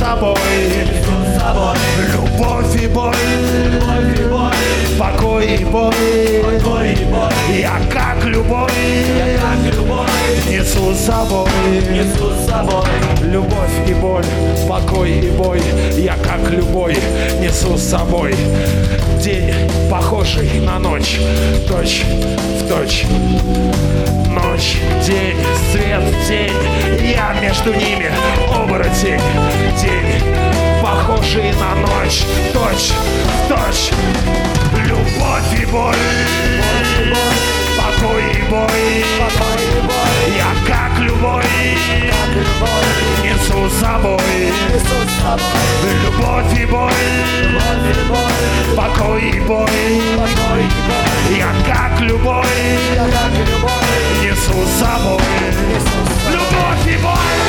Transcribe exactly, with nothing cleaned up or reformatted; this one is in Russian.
собой. Любовь и боль, покой и боль, я как любовь несу с собой. Любовь и боль, покой и бой, я как любой несу с собой. День, похожий на ночь, точь в точь. Ночь, день, свет, тень, я между ними оборотень. День, похожий на ночь, точь в точь. Любовь и боль, покой и бой, я как любой несу с собой. Любовь и боль, покой и бой, я как любой несу с собой. Любовь и боль.